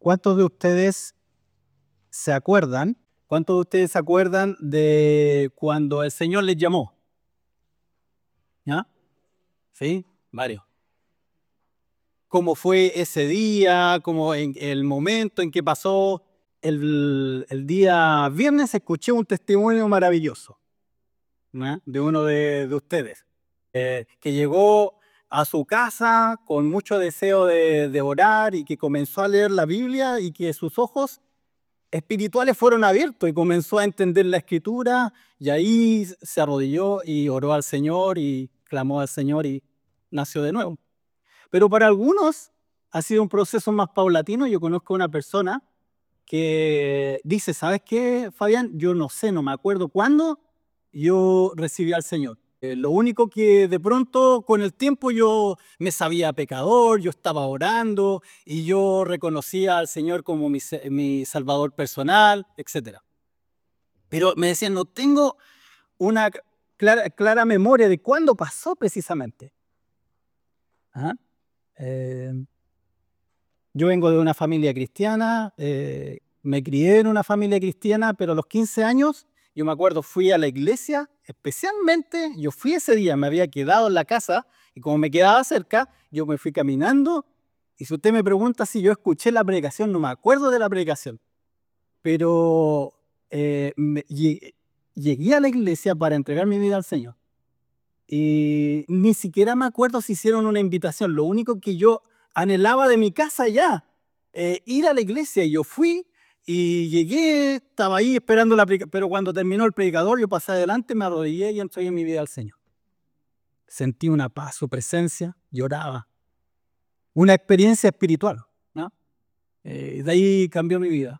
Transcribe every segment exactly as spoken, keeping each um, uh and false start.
¿Cuántos de ustedes se acuerdan? ¿Cuántos de ustedes se acuerdan de cuando el Señor les llamó? ¿Ya? ¿Sí? Varios. ¿Cómo fue ese día? ¿Cómo en el momento en que pasó? El, el día viernes escuché un testimonio maravilloso, ¿ya? De uno de, de ustedes, eh, que llegó a su casa con mucho deseo de, de orar y que comenzó a leer la Biblia y que sus ojos espirituales fueron abiertos y comenzó a entender la escritura y ahí se arrodilló y oró al Señor y clamó al Señor y nació de nuevo. Pero para algunos ha sido un proceso más paulatino. Yo conozco a una persona que dice, ¿sabes qué, Fabián? Yo no sé, no me acuerdo cuándo yo recibí al Señor. Eh, lo único que de pronto con el tiempo yo me sabía pecador, yo estaba orando y yo reconocía al Señor como mi, mi Salvador personal, etcétera. Pero me decían, no tengo una clara, clara memoria de cuándo pasó precisamente. ¿Ah? Eh, yo vengo de una familia cristiana, eh, me crié en una familia cristiana, pero a los quince años, yo me acuerdo, fui a la iglesia, especialmente, yo fui ese día, me había quedado en la casa, y como me quedaba cerca, yo me fui caminando, y si usted me pregunta si yo escuché la predicación, no me acuerdo de la predicación, pero eh, me, llegué a la iglesia para entregar mi vida al Señor, y ni siquiera me acuerdo si hicieron una invitación, lo único que yo anhelaba de mi casa ya, eh, ir a la iglesia, y yo fui y llegué, estaba ahí esperando la predicación, pero cuando terminó el predicador yo pasé adelante, me arrodillé y entregué mi vida al Señor. Sentí una paz, su presencia, lloraba, una experiencia espiritual, ¿no? Eh, de ahí cambió mi vida.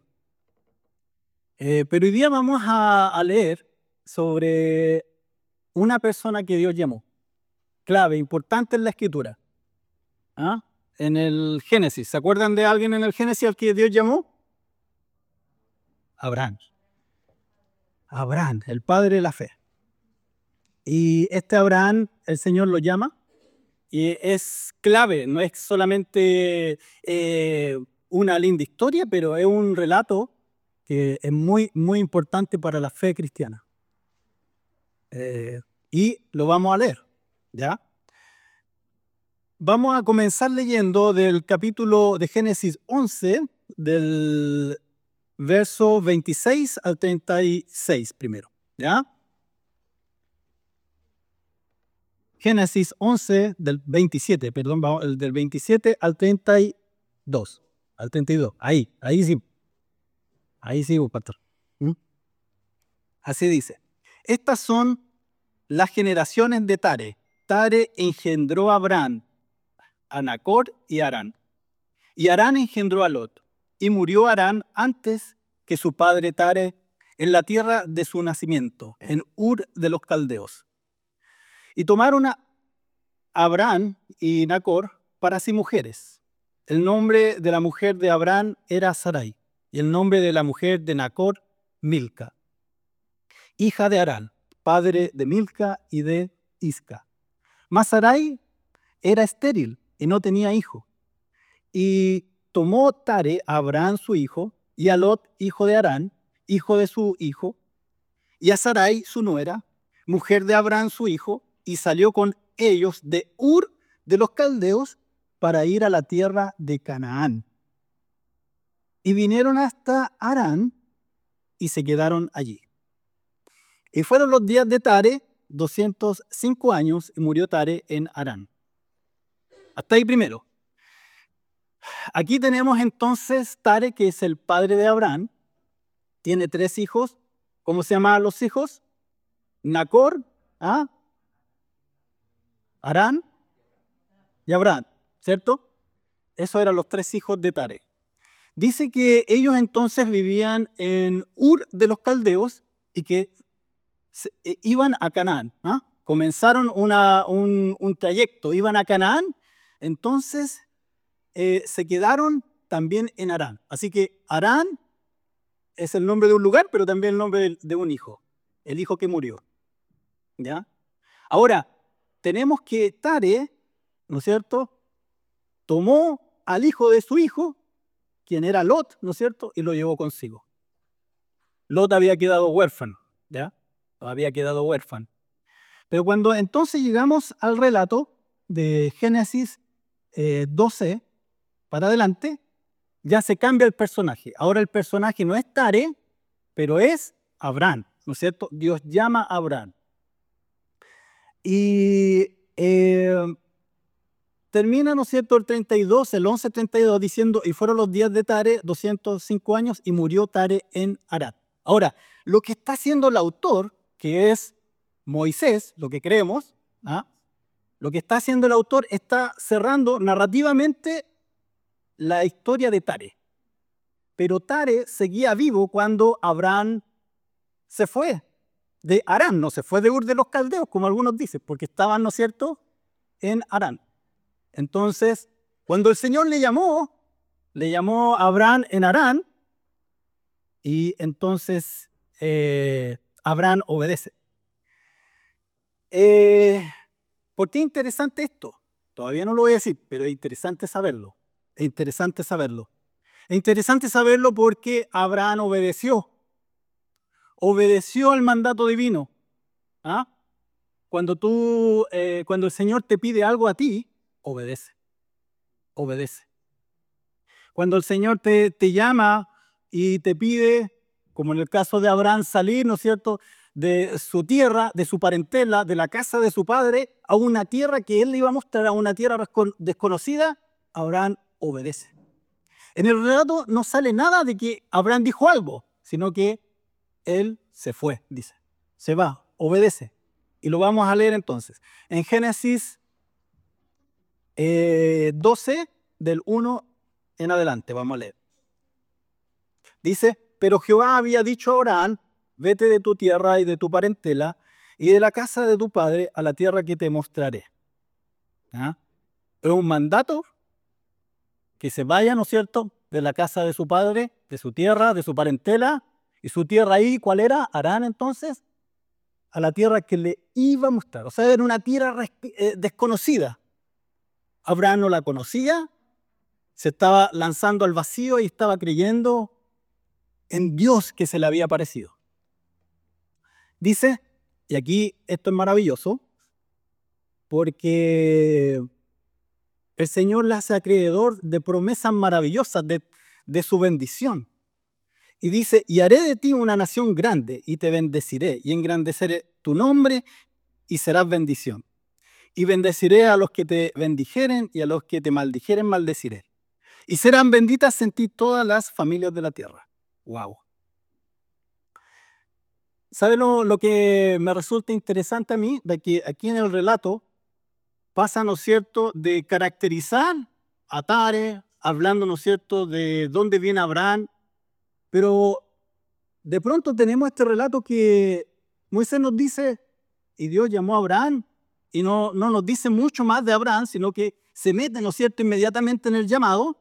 Eh, pero hoy día vamos a, a leer sobre una persona que Dios llamó, clave, importante en la escritura. ¿Ah? En el Génesis, ¿se acuerdan de alguien en el Génesis al que Dios llamó? Abraham. Abraham, el padre de la fe. Y este Abraham, el Señor lo llama y es clave, no es solamente eh, una linda historia, pero es un relato que es muy, muy importante para la fe cristiana. Eh, y lo vamos a leer, ¿ya? Vamos a comenzar leyendo del capítulo de Génesis once, del verso veintiséis al treinta y seis primero, ¿ya? Génesis once, del veintisiete, perdón, vamos, del veintisiete al treinta y dos, al treinta y dos, ahí, ahí sí, ahí sí, pastor. ¿Mm? Así dice, estas son las generaciones de Tare. Tare engendró a Abraham, a Nacor y a Harán. Y Harán engendró a Lot. Y murió Harán antes que su padre Tare en la tierra de su nacimiento, en Ur de los Caldeos. Y tomaron a Abraham y Nacor para sí mujeres. El nombre de la mujer de Abraham era Sarai, y el nombre de la mujer de Nacor, Milca, hija de Harán, padre de Milca y de Isca. Mas Sarai era estéril y no tenía hijo. Y tomó Tare a Abraham su hijo, y a Lot, hijo de Harán, hijo de su hijo, y a Sarai su nuera, mujer de Abraham su hijo, y salió con ellos de Ur de los Caldeos para ir a la tierra de Canaán. Y vinieron hasta Harán y se quedaron allí. Y fueron los días de Tare, doscientos cinco años, y murió Tare en Harán. Hasta ahí primero. Aquí tenemos entonces Tare, que es el padre de Abraham. Tiene tres hijos. ¿Cómo se llamaban los hijos? Nacor, ¿ah? Harán y Abraham, ¿cierto? Esos eran los tres hijos de Tare. Dice que ellos entonces vivían en Ur de los Caldeos y que se, eh, iban a Canaán. ¿Ah? Comenzaron una, un, un trayecto, iban a Canaán, entonces eh, se quedaron también en Harán. Así que Harán es el nombre de un lugar, pero también el nombre de, de un hijo, el hijo que murió. ¿Ya? Ahora, tenemos que Tare, ¿no es cierto?, tomó al hijo de su hijo quien era Lot, ¿no es cierto? Y lo llevó consigo. Lot había quedado huérfano, ¿ya? Había quedado huérfano. Pero cuando entonces llegamos al relato de Génesis eh, doce para adelante, ya se cambia el personaje. Ahora el personaje no es Tare, pero es Abraham, ¿no es cierto? Dios llama a Abraham. Y eh, termina, ¿no es cierto?, el treinta y dos, el once treinta y dos, diciendo, y fueron los días de Tare doscientos cinco años y murió Tare en Arad. Ahora, lo que está haciendo el autor, que es Moisés, lo que creemos, ¿ah? Lo que está haciendo el autor está cerrando narrativamente la historia de Tare. Pero Tare seguía vivo cuando Abraham se fue de Harán, no se fue de Ur de los Caldeos, como algunos dicen, porque estaban, ¿no es cierto?, en Harán. Entonces, cuando el Señor le llamó, le llamó a Abraham en Harán, y entonces eh, Abraham obedece. Eh, ¿Por qué es interesante esto? Todavía no lo voy a decir, pero es interesante saberlo. Es interesante saberlo. Es interesante saberlo porque Abraham obedeció. Obedeció al mandato divino. ¿Ah? Cuando tú, eh, cuando el Señor te pide algo a ti, obedece. Obedece. Cuando el Señor te, te llama y te pide, como en el caso de Abraham, salir, ¿no es cierto?, de su tierra, de su parentela, de la casa de su padre, a una tierra que él le iba a mostrar, a una tierra desconocida, Abraham obedece. En el relato no sale nada de que Abraham dijo algo, sino que él se fue, dice. Se va, obedece. Y lo vamos a leer entonces. En Génesis eh, doce, del uno en adelante, vamos a leer. Dice, pero Jehová había dicho a Abraham, vete de tu tierra y de tu parentela y de la casa de tu padre a la tierra que te mostraré. ¿Ah? Es un mandato que se vaya, ¿no es cierto?, de la casa de su padre, de su tierra, de su parentela. Y su tierra ahí, ¿cuál era? Harán entonces, a la tierra que le iba a mostrar. O sea, era una tierra eh, desconocida. Abraham no la conocía, se estaba lanzando al vacío y estaba creyendo en Dios que se le había aparecido. Dice, y aquí esto es maravilloso, porque el Señor le hace acreedor de promesas maravillosas de, de su bendición. Y dice, y haré de ti una nación grande, y te bendeciré, y engrandeceré tu nombre, y serás bendición. Y bendeciré a los que te bendijeren, y a los que te maldijeren, maldeciré. Y serán benditas en ti todas las familias de la tierra. ¡Wow! ¿Sabe lo, lo que me resulta interesante a mí? De que aquí en el relato pasa, ¿no es cierto?, de caracterizar a Tare, hablando, ¿no es cierto?, de dónde viene Abraham, pero de pronto tenemos este relato que Moisés nos dice, y Dios llamó a Abraham, y no, no nos dice mucho más de Abraham, sino que se mete, ¿no es cierto?, inmediatamente en el llamado,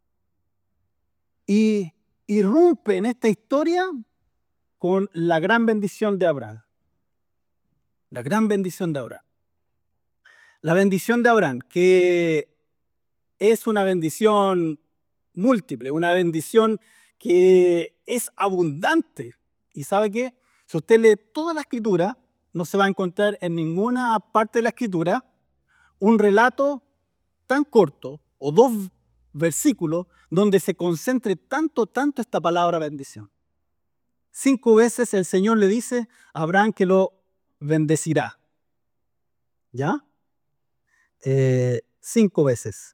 y irrumpe en esta historia con la gran bendición de Abraham. La gran bendición de Abraham. La bendición de Abraham, que es una bendición múltiple, una bendición que es abundante. ¿Y sabe qué? Si usted lee toda la escritura, no se va a encontrar en ninguna parte de la escritura un relato tan corto o dos versículos donde se concentre tanto, tanto esta palabra bendición. Cinco veces el Señor le dice a Abraham que lo bendecirá. ¿Ya? Eh, cinco veces.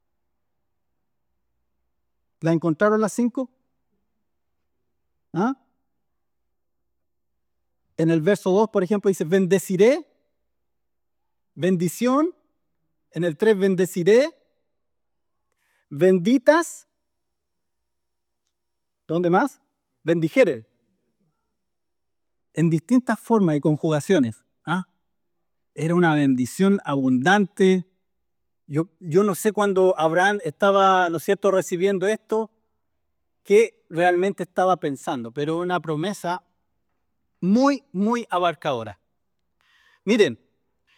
¿La encontraron las cinco? ¿Ah? En el verso dos, por ejemplo, dice, bendeciré, bendición. En el tres, bendeciré, benditas. ¿Dónde más? Bendijere. En distintas formas y conjugaciones. ¿Ah? Era una bendición abundante. Yo, yo no sé cuando Abraham estaba, ¿no es cierto?, recibiendo esto, qué realmente estaba pensando, pero una promesa muy, muy abarcadora. Miren,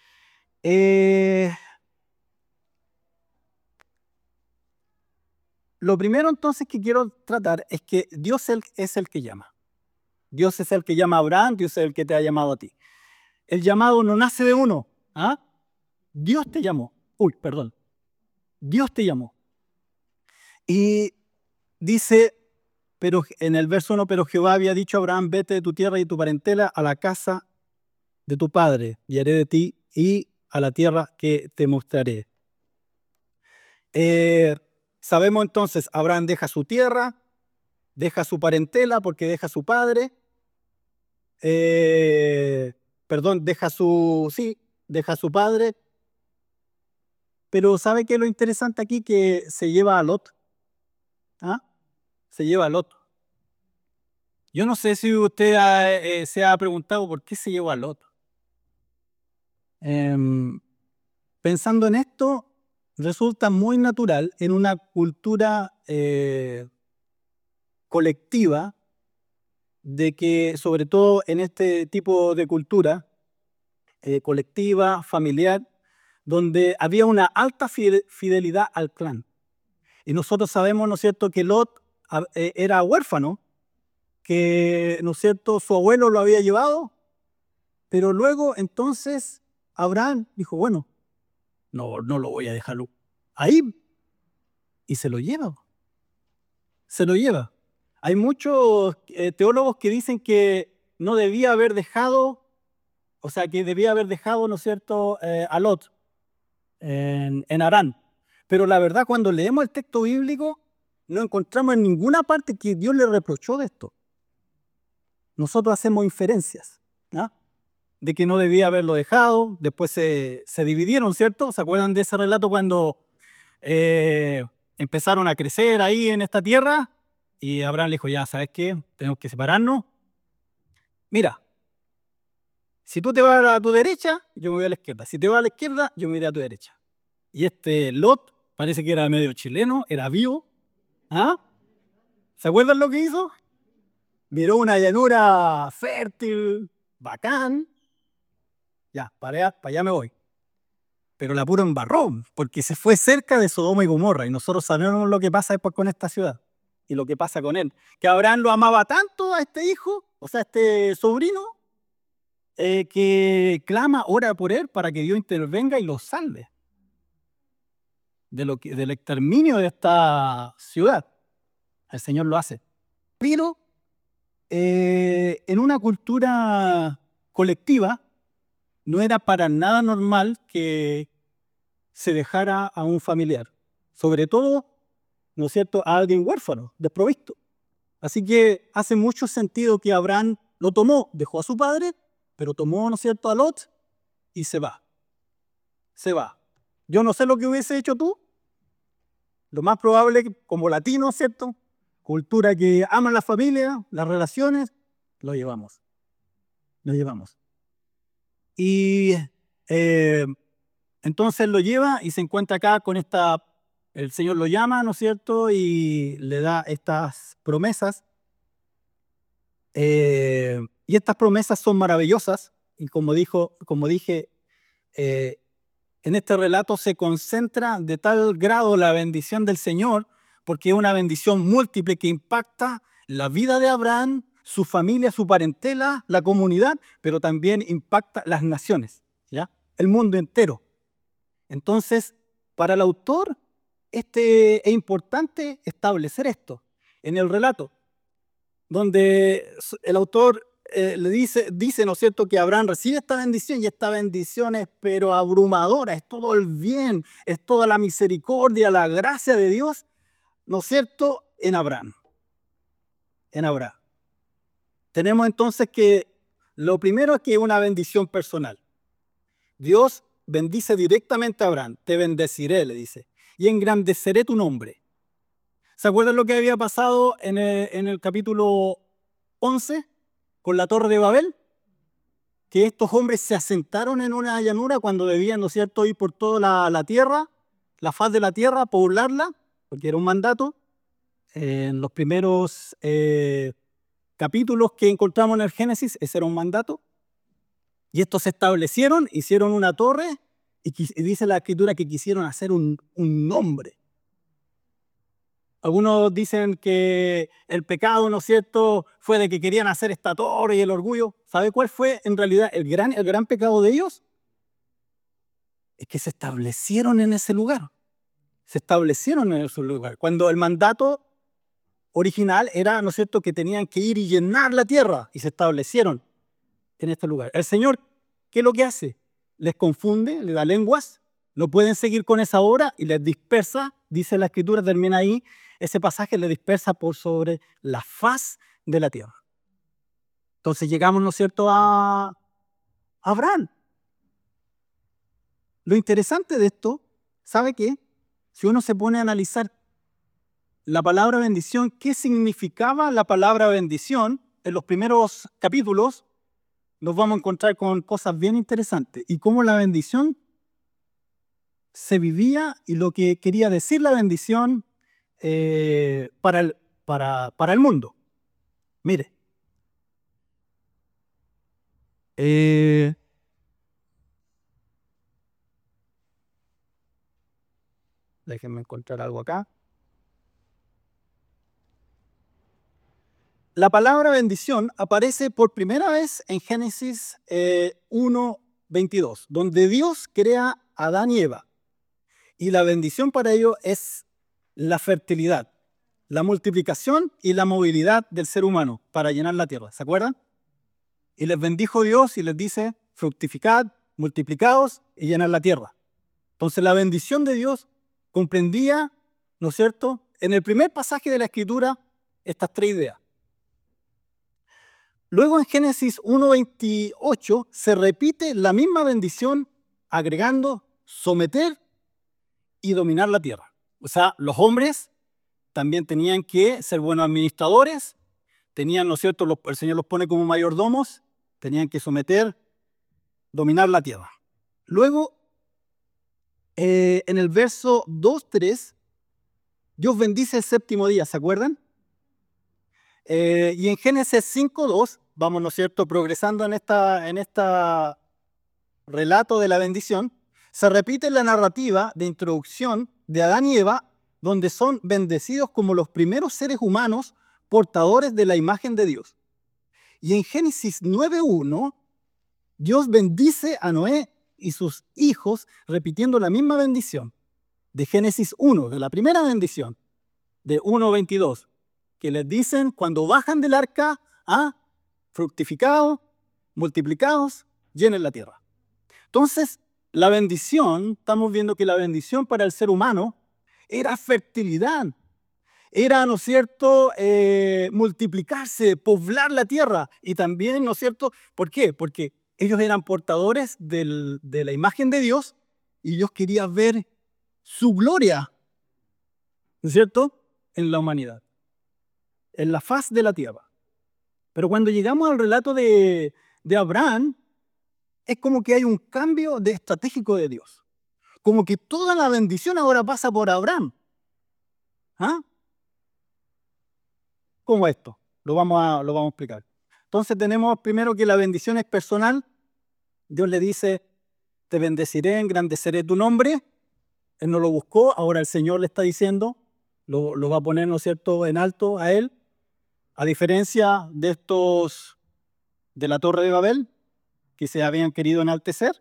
eh, lo primero entonces que quiero tratar es que Dios el- es el que llama. Dios es el que llama a Abraham, Dios es el que te ha llamado a ti. El llamado no nace de uno. ¿Ah? Dios te llamó. Uy, perdón. Dios te llamó. Y dice, pero en el verso uno, pero Jehová había dicho a Abraham, vete de tu tierra y de tu parentela a la casa de tu padre, y haré de ti y a la tierra que te mostraré. Eh, sabemos entonces, Abraham deja su tierra, deja su parentela porque deja a su padre, eh, perdón, deja su, sí, deja a su padre, pero ¿sabe qué es lo interesante aquí? Que se lleva a Lot. ¿Ah? Se lleva a Lot. Yo no sé si usted ha, eh, se ha preguntado por qué se llevó a Lot. Em, pensando en esto, resulta muy natural en una cultura eh, colectiva de que, sobre todo en este tipo de cultura eh, colectiva, familiar, donde había una alta fide- fidelidad al clan. Y nosotros sabemos, ¿no es cierto?, que Lot a- eh, era huérfano, que, ¿no es cierto?, su abuelo lo había llevado, pero luego entonces Abraham dijo, bueno, no, no lo voy a dejar ahí, y se lo lleva, se lo lleva. Hay muchos eh, teólogos que dicen que no debía haber dejado, o sea, que debía haber dejado, ¿no es cierto?, eh, a Lot en, en Harán. Pero la verdad, cuando leemos el texto bíblico, no encontramos en ninguna parte que Dios le reprochó de esto. Nosotros hacemos inferencias, ¿no?, de que no debía haberlo dejado. Después se, se dividieron, ¿cierto? ¿Se acuerdan de ese relato cuando eh, empezaron a crecer ahí en esta tierra? Y Abraham le dijo, ya, ¿sabes qué? Tenemos que separarnos. Mira, si tú te vas a tu derecha, yo me voy a la izquierda. Si te vas a la izquierda, yo me iré a tu derecha. Y este Lot parece que era medio chileno, era vivo. ¿Ah? ¿Se acuerdan lo que hizo? Miró una llanura fértil, bacán. Ya, para allá, para allá me voy. Pero la puro embarró, porque se fue cerca de Sodoma y Gomorra. Y nosotros sabemos lo que pasa después con esta ciudad y lo que pasa con él. Que Abraham lo amaba tanto a este hijo, o sea, a este sobrino, eh, que clama, ora por él para que Dios intervenga y lo salve de lo que, del exterminio de esta ciudad. El Señor lo hace. Pero eh, en una cultura colectiva no era para nada normal que se dejara a un familiar, sobre todo, ¿no es cierto?, a alguien huérfano, desprovisto. Así que hace mucho sentido que Abraham lo tomó, dejó a su padre, pero tomó, ¿no es cierto?, a Lot y se va, se va. Yo no sé lo que hubiese hecho tú, lo más probable, como latino, ¿cierto?, cultura que ama la familia, las relaciones, lo llevamos, lo llevamos. Y eh, entonces lo lleva y se encuentra acá con esta, el Señor lo llama, ¿no es cierto?, y le da estas promesas. Eh, y estas promesas son maravillosas, y como, dijo, como dije, eh, en este relato se concentra de tal grado la bendición del Señor, porque es una bendición múltiple que impacta la vida de Abraham, su familia, su parentela, la comunidad, pero también impacta las naciones, ¿ya?, el mundo entero. Entonces, para el autor, este, es importante establecer esto en el relato, donde el autor eh, le dice, dice, ¿no es cierto?, que Abraham recibe esta bendición, y esta bendición es pero abrumadora, es todo el bien, es toda la misericordia, la gracia de Dios, ¿no es cierto?, en Abraham. En Abraham. Tenemos entonces que lo primero es que es una bendición personal. Dios bendice directamente a Abraham. Te bendeciré, le dice, y engrandeceré tu nombre. ¿Se acuerdan lo que había pasado en el, en el capítulo once con la Torre de Babel? Que estos hombres se asentaron en una llanura cuando debían, ¿no es cierto?, ir por toda la, la tierra, la faz de la tierra, poblarla, porque era un mandato. En los primeros eh, capítulos que encontramos en el Génesis, ese era un mandato. Y estos se establecieron, hicieron una torre, y, y dice la escritura que quisieron hacer un, un nombre. Algunos dicen que el pecado, ¿no es cierto?, fue de que querían hacer esta torre y el orgullo. ¿Sabe cuál fue en realidad el gran, el gran pecado de ellos? Es que se establecieron en ese lugar. Se establecieron en ese lugar. Cuando el mandato original era, ¿no es cierto?, que tenían que ir y llenar la tierra, y se establecieron en este lugar. El Señor, ¿qué es lo que hace? Les confunde, les da lenguas, no pueden seguir con esa obra y les dispersa, dice la Escritura, termina ahí, ese pasaje les dispersa por sobre la faz de la tierra. Entonces llegamos, ¿no es cierto?, a Abraham. Lo interesante de esto, ¿sabe qué? Si uno se pone a analizar la palabra bendición, ¿qué significaba la palabra bendición? En los primeros capítulos nos vamos a encontrar con cosas bien interesantes y cómo la bendición se vivía y lo que quería decir la bendición eh, para, el, para, para el mundo. Mire, eh, déjenme encontrar algo acá. La palabra bendición aparece por primera vez en Génesis eh, uno veintidós, donde Dios crea a Adán y Eva. Y la bendición para ellos es la fertilidad, la multiplicación y la movilidad del ser humano para llenar la tierra. ¿Se acuerdan? Y les bendijo Dios y les dice, fructificad, multiplicaos y llenad la tierra. Entonces la bendición de Dios comprendía, ¿no es cierto?, en el primer pasaje de la Escritura, estas tres ideas. Luego en Génesis uno veintiocho se repite la misma bendición agregando someter y dominar la tierra. O sea, los hombres también tenían que ser buenos administradores, tenían, ¿no es cierto?, los, el Señor los pone como mayordomos, tenían que someter, dominar la tierra. Luego, eh, en el verso dos tres, Dios bendice el séptimo día, ¿se acuerdan? Eh, y en Génesis cinco dos, vamos, ¿no es cierto?, progresando en esta, en esta relato de la bendición, se repite la narrativa de introducción de Adán y Eva, donde son bendecidos como los primeros seres humanos portadores de la imagen de Dios. Y en Génesis nueve uno, Dios bendice a Noé y sus hijos repitiendo la misma bendición de Génesis uno, de la primera bendición, de uno veintidós, que les dicen cuando bajan del arca, ah, fructificados, multiplicados, llenen la tierra. Entonces, la bendición, estamos viendo que la bendición para el ser humano era fertilidad, era, ¿no es cierto?, eh, multiplicarse, poblar la tierra. Y también, ¿no es cierto?, ¿por qué? Porque ellos eran portadores del, de la imagen de Dios y Dios quería ver su gloria, ¿no es cierto?, en la humanidad, en la faz de la tierra. Pero cuando llegamos al relato de, de Abraham, es como que hay un cambio de estratégico de Dios. Como que toda la bendición ahora pasa por Abraham. ¿Ah? ¿Cómo esto? Lo vamos a, lo vamos a explicar. Entonces tenemos primero que la bendición es personal. Dios le dice, te bendeciré, engrandeceré tu nombre. Él no lo buscó, ahora el Señor le está diciendo, lo, lo va a poner, ¿no es cierto?, en alto a él. A diferencia de estos de la Torre de Babel, que se habían querido enaltecer.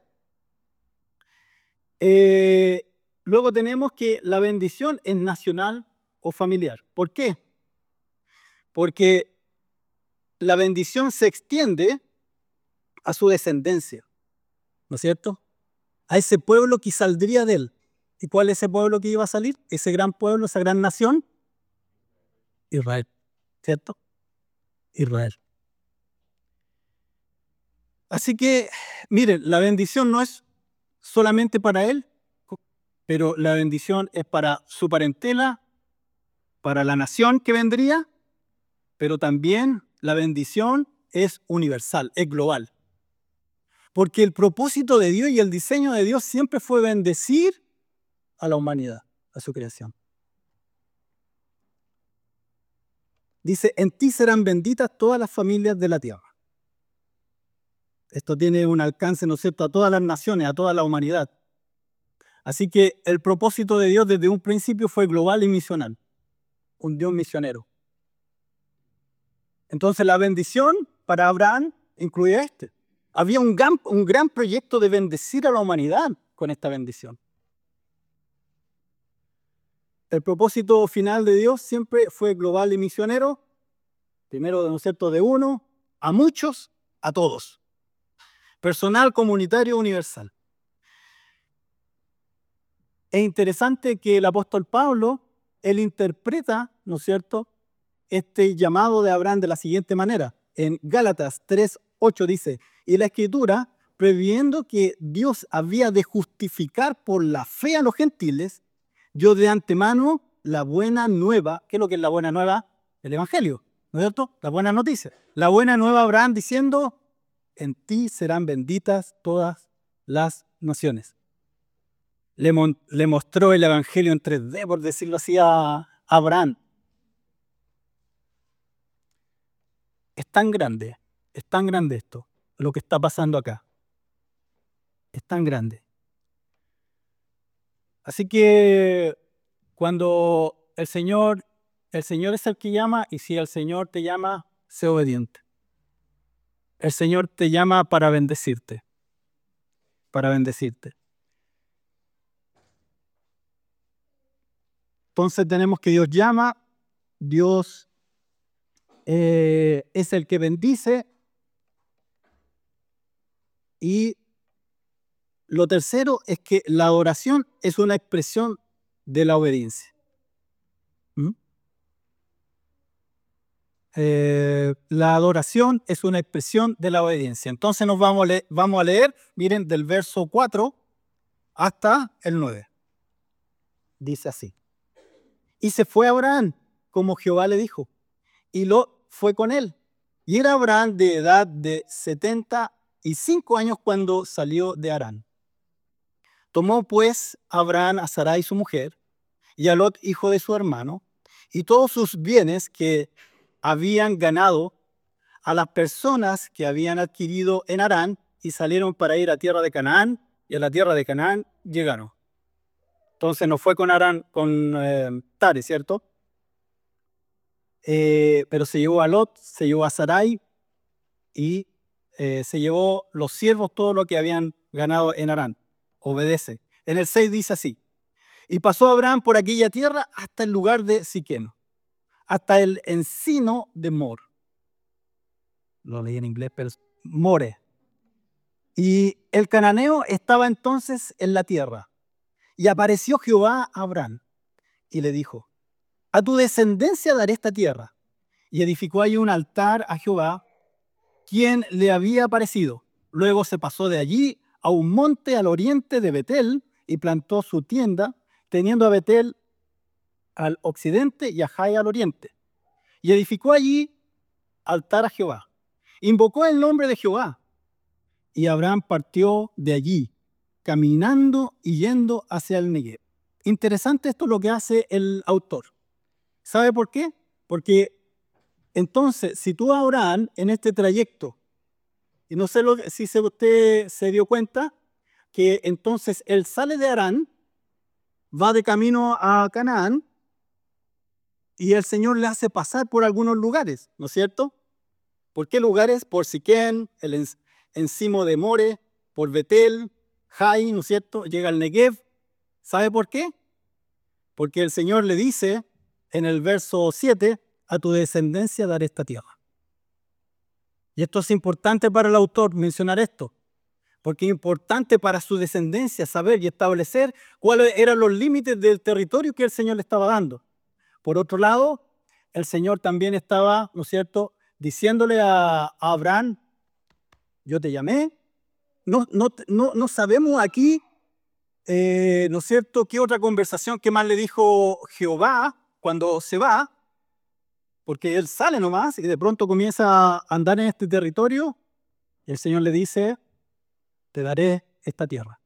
Eh, luego tenemos que la bendición es nacional o familiar. ¿Por qué? Porque la bendición se extiende a su descendencia, ¿no es cierto?, a ese pueblo que saldría de él. ¿Y cuál es ese pueblo que iba a salir? Ese gran pueblo, esa gran nación, Israel, ¿cierto? Israel. Así que, miren, la bendición no es solamente para él, pero la bendición es para su parentela, para la nación que vendría, pero también la bendición es universal, es global. Porque el propósito de Dios y el diseño de Dios siempre fue bendecir a la humanidad, a su creación. Dice, en ti serán benditas todas las familias de la tierra. Esto tiene un alcance, ¿no es cierto?, a todas las naciones, a toda la humanidad. Así que el propósito de Dios desde un principio fue global y misional. un Dios misionero. Entonces la bendición para Abraham incluía este. Había un gran, un gran proyecto de bendecir a la humanidad con esta bendición. El propósito final de Dios siempre fue global y misionero. Primero, ¿no es cierto?, de uno, a muchos, a todos. Personal, comunitario, universal. Es interesante que el apóstol Pablo, él interpreta, ¿no es cierto?, este llamado de Abraham de la siguiente manera. En Gálatas tres ocho dice, y la Escritura, previendo que Dios había de justificar por la fe a los gentiles, dio de antemano la buena nueva. ¿Qué es lo que es la buena nueva? El Evangelio, ¿no es cierto? La buena noticia. La buena nueva a Abraham diciendo, en ti serán benditas todas las naciones. Le, mon- le mostró el Evangelio en tres D, por decirlo así, a Abraham. Es tan grande, es tan grande esto, lo que está pasando acá. Es tan grande. Así que cuando el Señor, el Señor es el que llama, y si el Señor te llama, sé obediente. El Señor te llama para bendecirte, para bendecirte. Entonces tenemos que Dios llama, Dios eh, es el que bendice, y lo tercero es que la adoración es una expresión de la obediencia. ¿Mm? Eh, la adoración es una expresión de la obediencia. Entonces nos vamos a, leer, vamos a leer, miren, del verso cuatro hasta el nueve. Dice así. Y se fue Abraham, como Jehová le dijo, y Lot fue con él. Y era Abraham de edad de setenta y cinco años cuando salió de Harán. Tomó pues Abraham a Sarai su mujer, y a Lot hijo de su hermano, y todos sus bienes que habían ganado, a las personas que habían adquirido en Harán, y salieron para ir a tierra de Canaán, y a la tierra de Canaán llegaron. Entonces no fue con Harán, con eh, Tare, ¿cierto? Eh, pero se llevó a Lot, se llevó a Sarai, y eh, se llevó los siervos, todo lo que habían ganado en Harán. Obedece. En el seis dice así. Y pasó Abraham por aquella tierra hasta el lugar de Siquem, hasta el encino de Mor. Lo leí en inglés, pero es More. Y el cananeo estaba entonces en la tierra. Y apareció Jehová a Abraham y le dijo, a tu descendencia daré esta tierra. Y edificó allí un altar a Jehová, quien le había aparecido. Luego se pasó de allí a un monte al oriente de Betel y plantó su tienda, teniendo a Betel al occidente y a Jai al oriente. Y edificó allí altar a Jehová. Invocó el nombre de Jehová. Y Abraham partió de allí, caminando y yendo hacia el Negev. Interesante esto lo que hace el autor. ¿Sabe por qué? Porque entonces, si tú a Abraham en este trayecto, y no sé lo, si se, usted se dio cuenta, que entonces él sale de Harán, va de camino a Canaán, y el Señor le hace pasar por algunos lugares, ¿no es cierto? ¿Por qué lugares? Por Siquem, el en, encimo de More, por Betel, Jai, ¿no es cierto? Llega al Negev. ¿Sabe por qué? Porque el Señor le dice en el verso siete, a tu descendencia daré esta tierra. Y esto es importante para el autor mencionar esto, porque es importante para su descendencia saber y establecer cuáles eran los límites del territorio que el Señor le estaba dando. Por otro lado, el Señor también estaba, ¿no es cierto?, diciéndole a, a Abraham, yo te llamé. No, no, no, no sabemos aquí, eh, ¿no es cierto?, qué otra conversación que más le dijo Jehová cuando se va, porque él sale nomás y de pronto comienza a andar en este territorio y el Señor le dice, te daré esta tierra,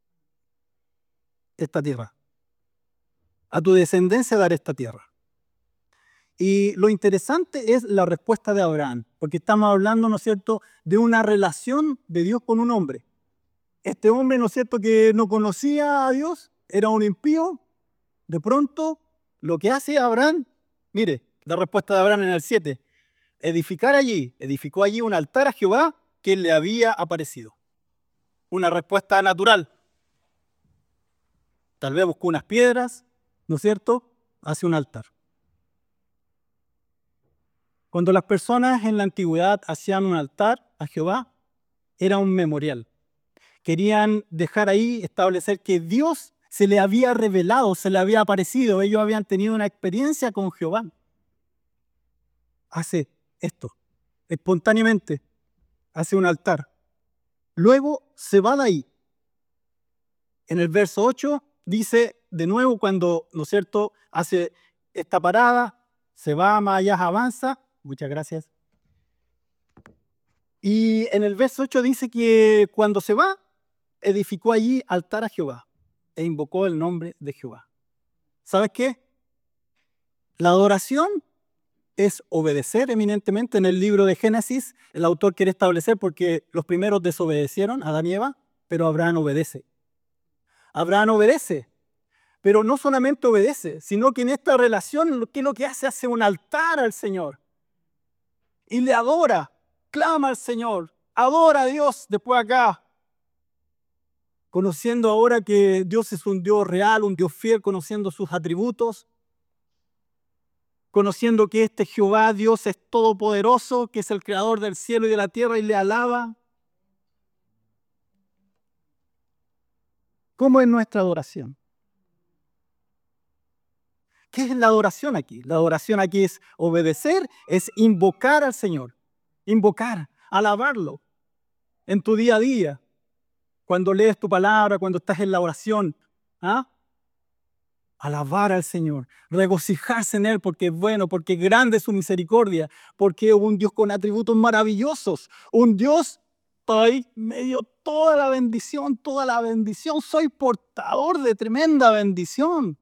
esta tierra. A tu descendencia daré esta tierra. Y lo interesante es la respuesta de Abraham, porque estamos hablando, ¿no es cierto?, de una relación de Dios con un hombre. Este hombre, ¿no es cierto?, que no conocía a Dios, era un impío. De pronto, lo que hace Abraham Mire, la respuesta de Abraham en el siete. Edificar allí, edificó allí un altar a Jehová que le había aparecido. Una respuesta natural. Tal vez buscó unas piedras, ¿no es cierto? Hace un altar. Cuando las personas en la antigüedad hacían un altar a Jehová, era un memorial. Querían dejar ahí, establecer que Dios se le había revelado, se le había aparecido. Ellos habían tenido una experiencia con Jehová. Hace esto, espontáneamente, hace un altar. Luego se va de ahí. En el verso ocho dice de nuevo cuando, ¿no es cierto?, hace esta parada, se va más allá, avanza. Muchas gracias. Y en el verso ocho dice que cuando se va, edificó allí altar a Jehová e invocó el nombre de Jehová. ¿Sabes qué? La adoración es obedecer eminentemente. En el libro de Génesis, el autor quiere establecer porque los primeros desobedecieron, Adán y Eva, pero Abraham obedece. Abraham obedece, pero no solamente obedece, sino que en esta relación, ¿qué es lo que hace? Hace un altar al Señor y le adora, clama al Señor, adora a Dios después acá, conociendo ahora que Dios es un Dios real, un Dios fiel, conociendo sus atributos, conociendo que este Jehová Dios es todopoderoso, que es el creador del cielo y de la tierra, y le alaba. ¿Cómo es nuestra adoración? ¿Qué es la adoración aquí? La adoración aquí es obedecer, es invocar al Señor, invocar, alabarlo en tu día a día, cuando lees tu palabra, cuando estás en la oración. ¿Ah? Alabar al Señor, regocijarse en Él porque es bueno, porque grande es su misericordia, porque es un Dios con atributos maravillosos, un Dios, ahí me dio toda la bendición, toda la bendición, soy portador de tremenda bendición.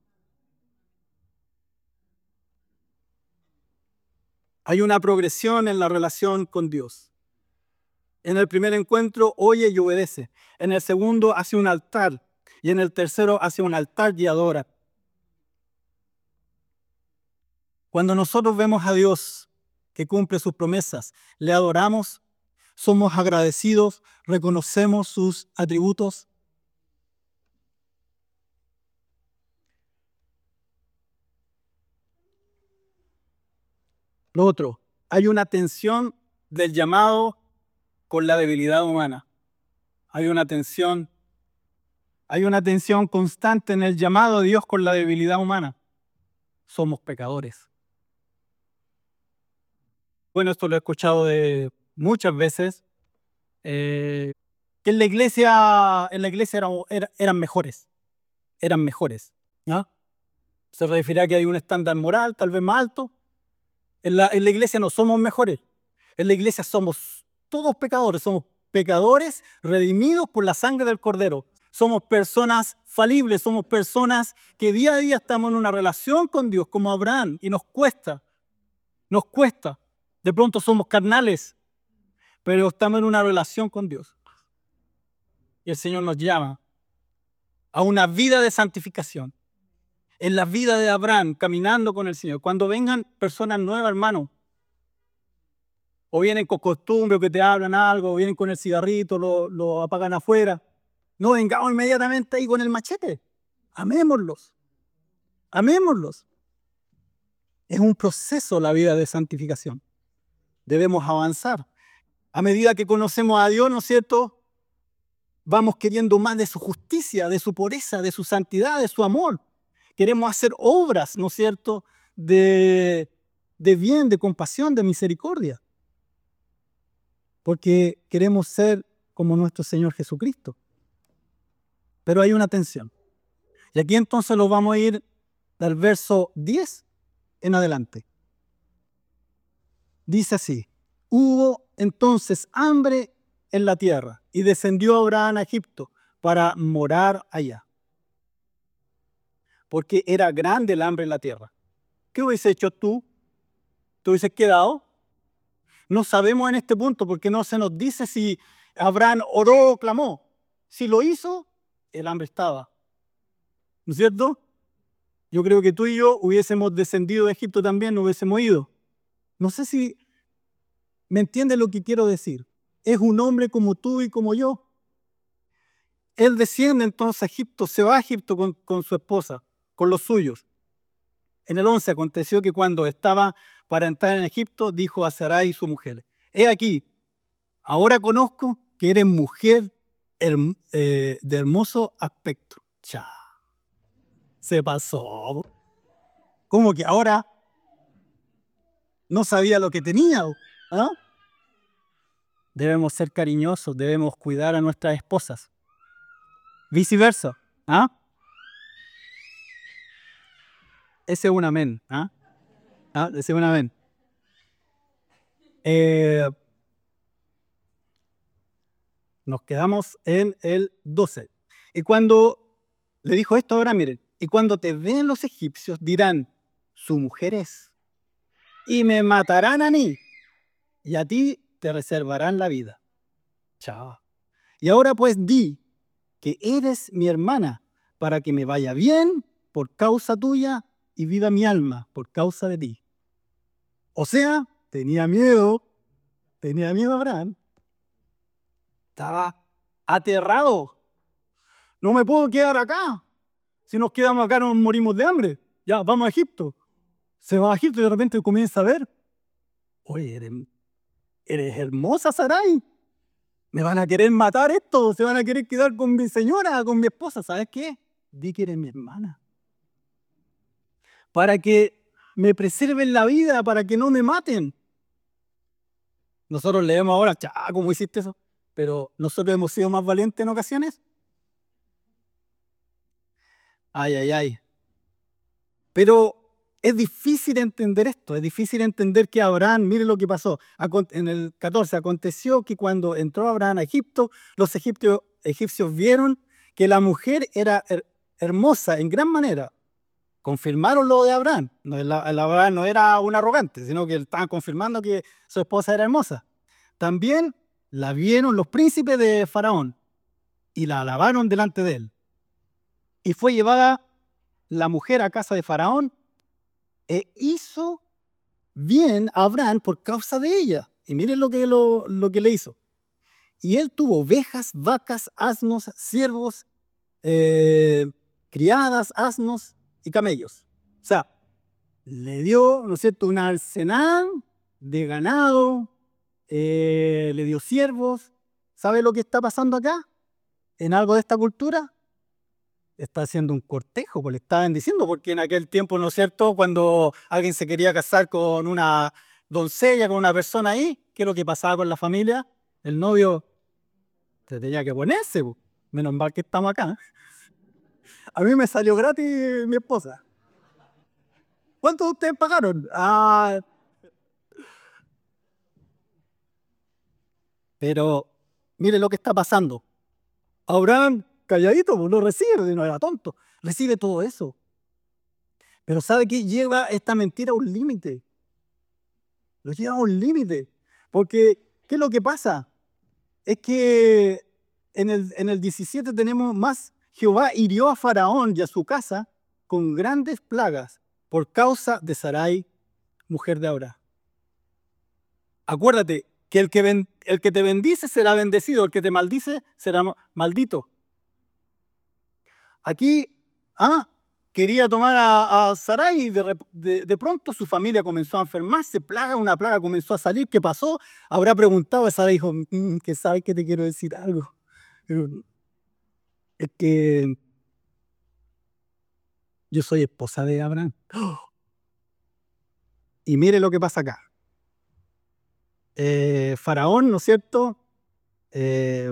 Hay una progresión en la relación con Dios. En el primer encuentro oye y obedece, en el segundo hace un altar y en el tercero hace un altar y adora. Cuando nosotros vemos a Dios que cumple sus promesas, le adoramos, somos agradecidos, reconocemos sus atributos. Lo otro, hay una tensión del llamado con la debilidad humana. Hay una tensión, hay una tensión constante en el llamado de Dios con la debilidad humana. Somos pecadores. Bueno, esto lo he escuchado de muchas veces, eh, que en la iglesia, en la iglesia eran, era- eran mejores, eran mejores. ¿Ya? Se refiere a que hay un estándar moral tal vez más alto. En la, en la iglesia no somos mejores. En la iglesia somos todos pecadores, somos pecadores redimidos por la sangre del Cordero. Somos personas falibles, somos personas que día a día estamos en una relación con Dios como Abraham y nos cuesta, nos cuesta. De pronto somos carnales, pero estamos en una relación con Dios. Y el Señor nos llama a una vida de santificación. En la vida de Abraham, caminando con el Señor. Cuando vengan personas nuevas, hermano, o vienen con costumbre, o que te hablan algo, o vienen con el cigarrito, lo, lo apagan afuera, no vengamos inmediatamente ahí con el machete. Amémoslos. Amémoslos. Es un proceso la vida de santificación. Debemos avanzar. A medida que conocemos a Dios, ¿no es cierto? Vamos queriendo más de su justicia, de su pureza, de su santidad, de su amor. Queremos hacer obras, ¿no es cierto?, de, de bien, de compasión, de misericordia. Porque queremos ser como nuestro Señor Jesucristo. Pero hay una tensión. Y aquí entonces lo vamos a ir del verso diez en adelante. Dice así: hubo entonces hambre en la tierra y descendió Abraham a Egipto para morar allá, porque era grande el hambre en la tierra. ¿Qué hubiese hecho tú? ¿Te hubieses quedado? No sabemos en este punto porque no se nos dice si Abraham oró o clamó. Si lo hizo, el hambre estaba. ¿No es cierto? yo creo que tú y yo hubiésemos descendido de Egipto también, no hubiésemos ido. No sé si me entiendes lo que quiero decir. Es un hombre como tú y como yo. Él desciende entonces a Egipto, se va a Egipto con, con su esposa, con los suyos. En el once aconteció que cuando estaba para entrar en Egipto, dijo a Sarai su mujer: he aquí, ahora conozco que eres mujer herm- eh, de hermoso aspecto. Cha, se pasó. Como que ahora no sabía lo que tenía. ¿Ah? Debemos ser cariñosos, debemos cuidar a nuestras esposas. Viceversa. ¿Ah? Ese es un amén. ¿Ah? ¿Ah? Ese es un amén. Eh, nos quedamos en el doce. Y cuando le dijo esto, ahora miren, y cuando te ven los egipcios dirán, su mujer es, y me matarán a mí, y a ti te reservarán la vida. Chao. Y ahora pues di que eres mi hermana, para que me vaya bien por causa tuya y viva mi alma por causa de ti. O sea, tenía miedo, tenía miedo Abraham. Estaba aterrado. No me puedo quedar acá. Si nos quedamos acá nos morimos de hambre. Ya, vamos a Egipto. Se va a Egipto y de repente comienza a ver, oye, eres, eres hermosa, Sarai. Me van a querer matar esto, se van a querer quedar con mi señora, con mi esposa. ¿Sabes qué? Di que eres mi hermana. Para que me preserven la vida, para que no me maten. Nosotros leemos ahora, chá, ¿cómo hiciste eso? Pero nosotros hemos sido más valientes en ocasiones. Ay, ay, ay. Pero es difícil entender esto, es difícil entender que Abraham, mire lo que pasó. En el catorce, aconteció que cuando entró Abraham a Egipto, los egipcios, egipcios vieron que la mujer era her hermosa en gran manera. Confirmaron lo de Abraham. No, el, el Abraham no era un arrogante, sino que estaban confirmando que su esposa era hermosa. También la vieron los príncipes de Faraón y la alabaron delante de él. Y fue llevada la mujer a casa de Faraón e hizo bien a Abraham por causa de ella. Y miren lo que, lo, lo que le hizo. Y él tuvo ovejas, vacas, asnos, siervos, eh, criadas, asnos y camellos. O sea, le dio, ¿no es cierto?, un arsenal de ganado, eh, le dio siervos. ¿Sabe lo que está pasando acá? En algo de esta cultura, está haciendo un cortejo, pues le estaban diciendo, porque en aquel tiempo, ¿no es cierto?, cuando alguien se quería casar con una doncella, con una persona ahí, ¿qué es lo que pasaba con la familia? El novio se tenía que ponerse, pues. Menos mal que estamos acá. A mí me salió gratis mi esposa. ¿Cuántos de ustedes pagaron? Ah, pero mire lo que está pasando. Abraham, calladito, pues, no recibe, no era tonto, recibe todo eso. Pero ¿sabe qué? Lleva esta mentira a un límite. Lo lleva a un límite. Porque, ¿qué es lo que pasa? Es que en el, en el diecisiete tenemos más, Jehová hirió a Faraón y a su casa con grandes plagas por causa de Sarai, mujer de Abraham. Acuérdate que el que, ben, el que te bendice será bendecido, el que te maldice será maldito. Aquí, ah, quería tomar a, a Sarai y de, de, de pronto su familia comenzó a enfermarse, plaga, una plaga comenzó a salir. ¿Qué pasó? Habrá preguntado a Sarai, dijo, mmm, que sabes que te quiero decir algo. Pero es que yo soy esposa de Abraham. Y mire lo que pasa acá. Eh, Faraón, ¿no es cierto? Eh,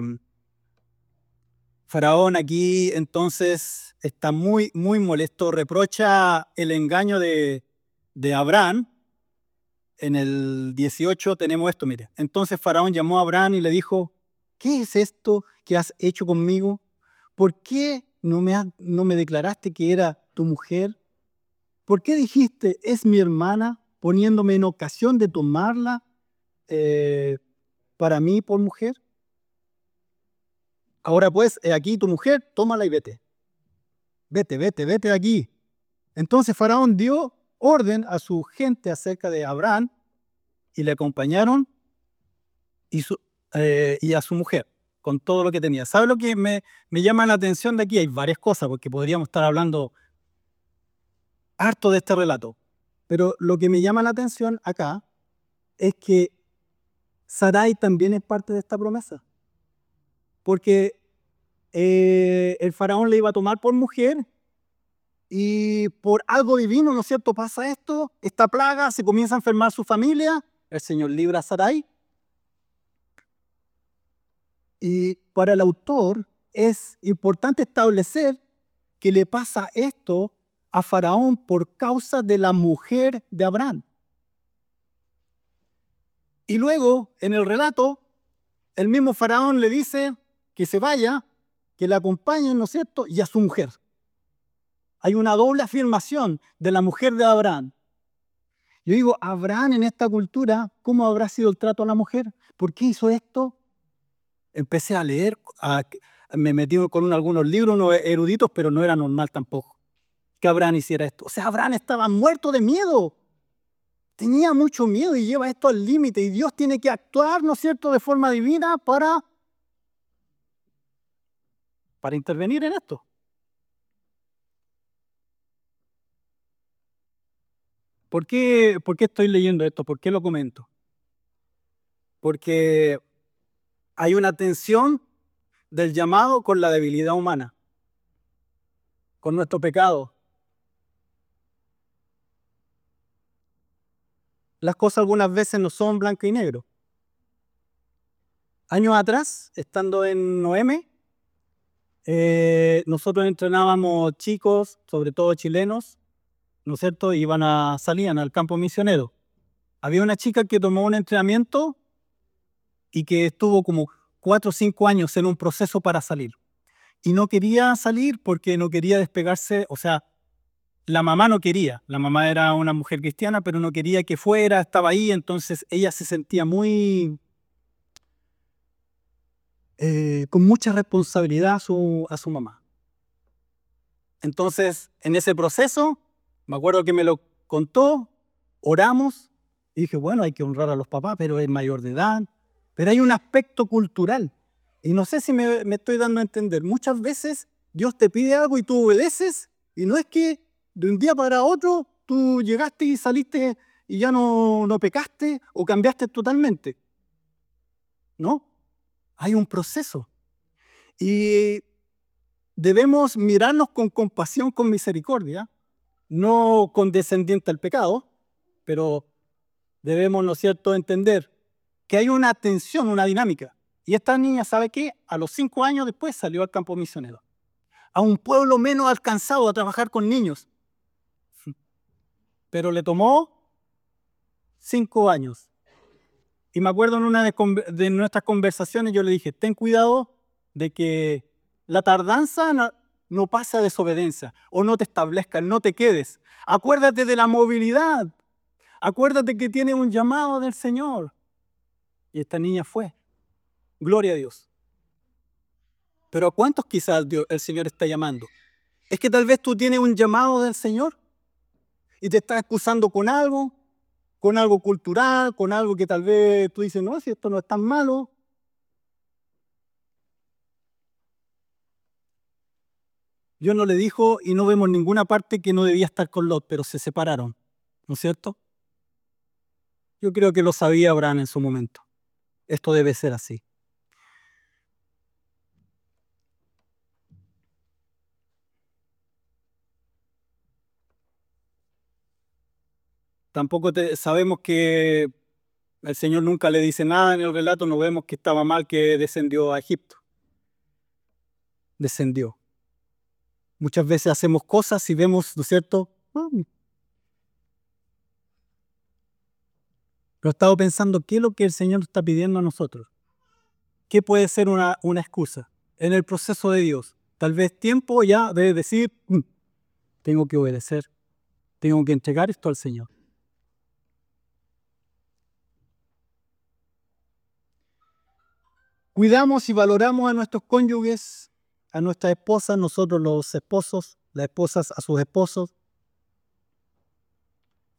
Faraón aquí entonces está muy, muy molesto, reprocha el engaño de, de Abraham. En el dieciocho tenemos esto, mire. Entonces Faraón llamó a Abraham y le dijo, ¿qué es esto que has hecho conmigo? ¿Por qué no me, ha, no me declaraste que era tu mujer? ¿Por qué dijiste, es mi hermana, poniéndome en ocasión de tomarla eh, para mí por mujer? Ahora pues, he aquí tu mujer, tómala y vete. Vete, vete, vete de aquí. Entonces Faraón dio orden a su gente acerca de Abraham y le acompañaron y, su, eh, y a su mujer con todo lo que tenía. ¿Sabe lo que me, me llama la atención de aquí? Hay varias cosas porque podríamos estar hablando harto de este relato. Pero lo que me llama la atención acá es que Sarai también es parte de esta promesa. Porque eh, el faraón le iba a tomar por mujer y por algo divino, ¿no es cierto? Pasa esto, esta plaga, se comienza a enfermar su familia, el Señor libra a Sarai. Y para el autor es importante establecer que le pasa esto a Faraón por causa de la mujer de Abraham. Y luego, en el relato, el mismo Faraón le dice que se vaya, que le acompañen, ¿no es cierto?, y a su mujer. Hay una doble afirmación de la mujer de Abraham. Yo digo, Abraham en esta cultura, ¿cómo habrá sido el trato a la mujer? ¿Por qué hizo esto? Empecé a leer, a, me metí con algunos libros unos eruditos, pero no era normal tampoco que Abraham hiciera esto. O sea, Abraham estaba muerto de miedo. Tenía mucho miedo y lleva esto al límite. Y Dios tiene que actuar, ¿no es cierto?, de forma divina para, para intervenir en esto. ¿Por qué, ¿Por qué estoy leyendo esto? ¿Por qué lo comento? Porque hay una tensión del llamado con la debilidad humana, con nuestro pecado. Las cosas algunas veces no son blanco y negro. Años atrás, estando en Noeme, eh, nosotros entrenábamos chicos, sobre todo chilenos, ¿no es cierto? Iban a, salían al campo misionero. Había una chica que tomó un entrenamiento y que estuvo como cuatro o cinco años en un proceso para salir. Y no quería salir porque no quería despegarse, o sea, la mamá no quería, la mamá era una mujer cristiana, pero no quería que fuera, estaba ahí, entonces ella se sentía muy, eh, con mucha responsabilidad a su, a su mamá. Entonces, en ese proceso, me acuerdo que me lo contó, oramos, y dije, bueno, hay que honrar a los papás, pero es mayor de edad, pero hay un aspecto cultural, y no sé si me, me estoy dando a entender, muchas veces Dios te pide algo y tú obedeces, y no es que de un día para otro tú llegaste y saliste y ya no, no pecaste o cambiaste totalmente. No, hay un proceso. Y debemos mirarnos con compasión, con misericordia, no condescendiente al pecado, pero debemos, ¿no es cierto?, entender que hay una tensión, una dinámica. Y esta niña, ¿sabe qué? A los cinco años después salió al campo misionero, a un pueblo menos alcanzado, a trabajar con niños. Pero le tomó cinco años. Y me acuerdo en una de, de nuestras conversaciones, yo le dije, ten cuidado de que la tardanza no, no pase a desobediencia, o no te establezcas, no te quedes. Acuérdate de la movilidad. Acuérdate que tiene un llamado del Señor. Y esta niña fue. Gloria a Dios. Pero ¿a cuántos quizás Dios, el Señor está llamando? Es que tal vez tú tienes un llamado del Señor y te estás excusando con algo, con algo cultural, con algo que tal vez tú dices, no, si esto no es tan malo. Dios no le dijo y no vemos ninguna parte que no debía estar con Lot, pero se separaron, ¿no es cierto? Yo creo que lo sabía Abraham en su momento. Esto debe ser así. Tampoco te, sabemos que el Señor nunca le dice nada en el relato, no vemos que estaba mal que descendió a Egipto. Descendió. Muchas veces hacemos cosas y vemos, ¿no es cierto? Pero he estado pensando, ¿qué es lo que el Señor está pidiendo a nosotros? ¿Qué puede ser una, una excusa en el proceso de Dios? Tal vez tiempo ya de decir, mm, tengo que obedecer, tengo que entregar esto al Señor. Cuidamos y valoramos a nuestros cónyuges, a nuestras esposas, nosotros los esposos, las esposas a sus esposos.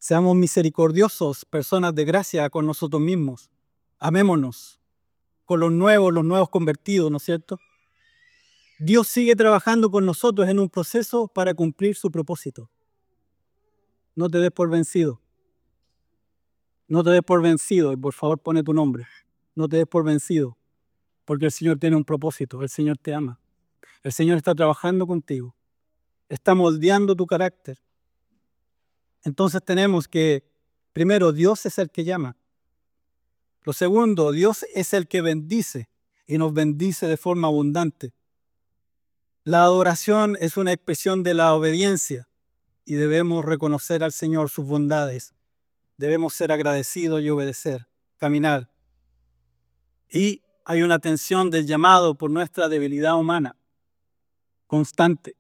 Seamos misericordiosos, personas de gracia con nosotros mismos. Amémonos con los nuevos, los nuevos convertidos, ¿no es cierto? Dios sigue trabajando con nosotros en un proceso para cumplir su propósito. No te des por vencido. No te des por vencido y por favor pone tu nombre. No te des por vencido, porque el Señor tiene un propósito, el Señor te ama. El Señor está trabajando contigo, está moldeando tu carácter. Entonces tenemos que, primero, Dios es el que llama. Lo segundo, Dios es el que bendice y nos bendice de forma abundante. La adoración es una expresión de la obediencia y debemos reconocer al Señor sus bondades. Debemos ser agradecidos y obedecer, caminar. Y hay una tensión del llamado por nuestra debilidad humana constante.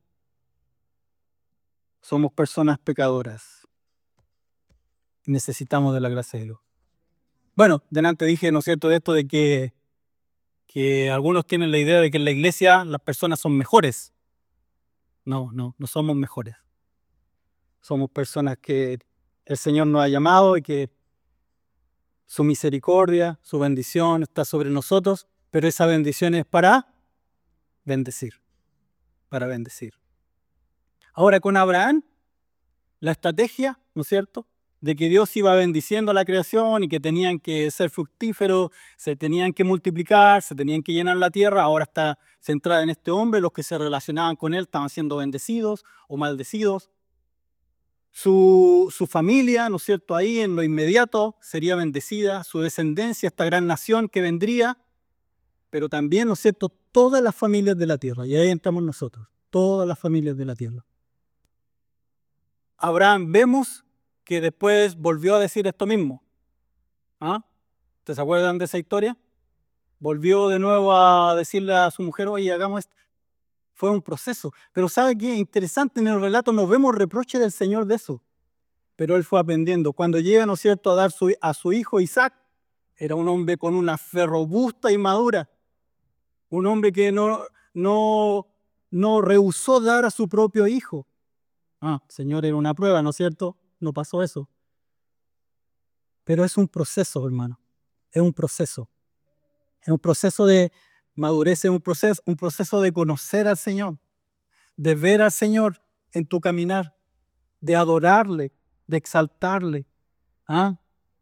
Somos personas pecadoras. Necesitamos de la gracia de Dios. Bueno, delante dije, ¿no es cierto?, de esto de que, que algunos tienen la idea de que en la iglesia las personas son mejores. No, no, no somos mejores. Somos personas que el Señor nos ha llamado y que su misericordia, su bendición está sobre nosotros, pero esa bendición es para bendecir, para bendecir. Ahora con Abraham, la estrategia, ¿no es cierto?, de que Dios iba bendiciendo a la creación y que tenían que ser fructíferos, se tenían que multiplicar, se tenían que llenar la tierra, ahora está centrada en este hombre, los que se relacionaban con él estaban siendo bendecidos o maldecidos. Su, su familia, ¿no es cierto?, ahí en lo inmediato sería bendecida, su descendencia, esta gran nación que vendría, pero también, ¿no es cierto?, todas las familias de la tierra, y ahí entramos nosotros, todas las familias de la tierra. Abraham, vemos que después volvió a decir esto mismo. ¿Ah? ¿Te se acuerdan de esa historia? Volvió de nuevo a decirle a su mujer, oye, hagamos esto. Fue un proceso. Pero ¿sabe qué? Interesante, en el relato no vemos reproche del Señor de eso. Pero él fue aprendiendo. Cuando llega, ¿no es cierto?, a dar su, a su hijo Isaac, era un hombre con una fe robusta y madura. Un hombre que no, no, no rehusó dar a su propio hijo. Ah, Señor, era una prueba, ¿no es cierto? No pasó eso. Pero es un proceso, hermano. Es un proceso. Es un proceso de madurez, es un proceso, un proceso de conocer al Señor, de ver al Señor en tu caminar, de adorarle, de exaltarle. ¿Ah?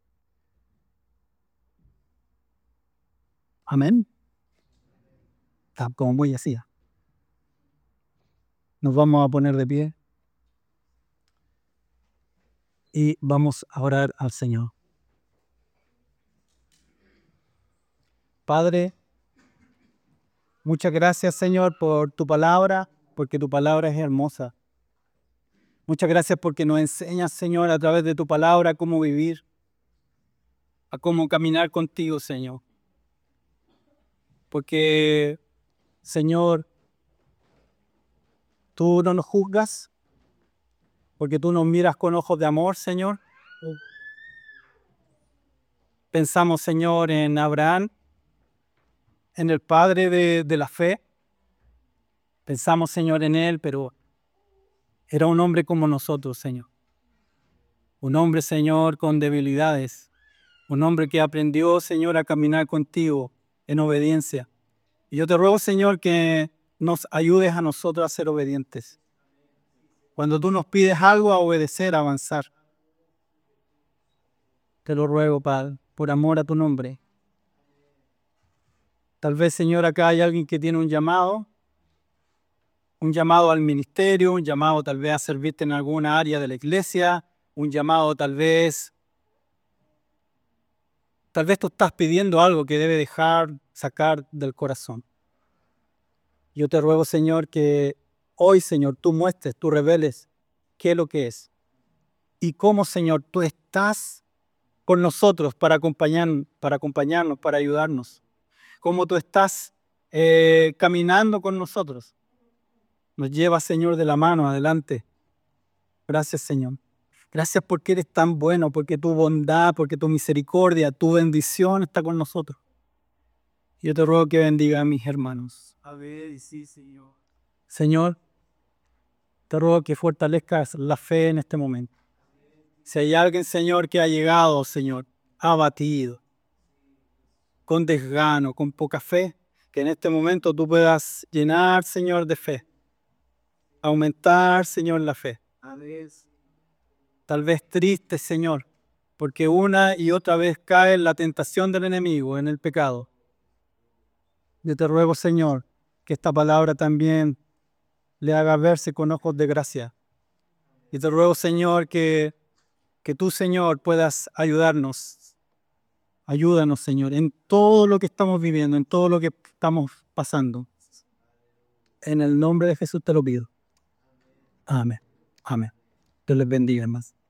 Amén. Está como muy así. Nos vamos a poner de pie y vamos a orar al Señor. Padre, muchas gracias, Señor, por tu palabra, porque tu palabra es hermosa. Muchas gracias porque nos enseñas, Señor, a través de tu palabra cómo vivir, a cómo caminar contigo, Señor. Porque, Señor, tú no nos juzgas, porque tú nos miras con ojos de amor, Señor. Pensamos, Señor, en Abraham, en el padre de, de la fe. Pensamos, Señor, en él, pero era un hombre como nosotros, Señor. Un hombre, Señor, con debilidades. Un hombre que aprendió, Señor, a caminar contigo en obediencia. Y yo te ruego, Señor, que nos ayudes a nosotros a ser obedientes. Cuando tú nos pides algo, a obedecer, a avanzar. Te lo ruego, Padre, por amor a tu nombre. Tal vez, Señor, acá hay alguien que tiene un llamado, un llamado al ministerio, un llamado tal vez a servirte en alguna área de la iglesia, un llamado tal vez, tal vez tú estás pidiendo algo que debe dejar, sacar del corazón. Yo te ruego, Señor, que hoy, Señor, tú muestres, tú reveles qué es lo que es. Y cómo, Señor, tú estás con nosotros para, acompañar, para acompañarnos, para ayudarnos. Cómo tú estás eh, caminando con nosotros. Nos llevas, Señor, de la mano adelante. Gracias, Señor. Gracias porque eres tan bueno, porque tu bondad, porque tu misericordia, tu bendición está con nosotros. Yo te ruego que bendiga a mis hermanos. A ver, y sí, Señor. Señor, te ruego que fortalezcas la fe en este momento. Si hay alguien, Señor, que ha llegado, Señor, abatido, con desgano, con poca fe, que en este momento tú puedas llenar, Señor, de fe. Aumentar, Señor, la fe. Tal vez triste, Señor, porque una y otra vez cae en la tentación del enemigo, en el pecado. Yo te ruego, Señor, que esta palabra también le haga verse con ojos de gracia. Y te ruego, Señor, que, que tú, Señor, puedas ayudarnos. Ayúdanos, Señor, en todo lo que estamos viviendo, en todo lo que estamos pasando. En el nombre de Jesús te lo pido. Amén. Amén. Dios les bendiga, hermanos.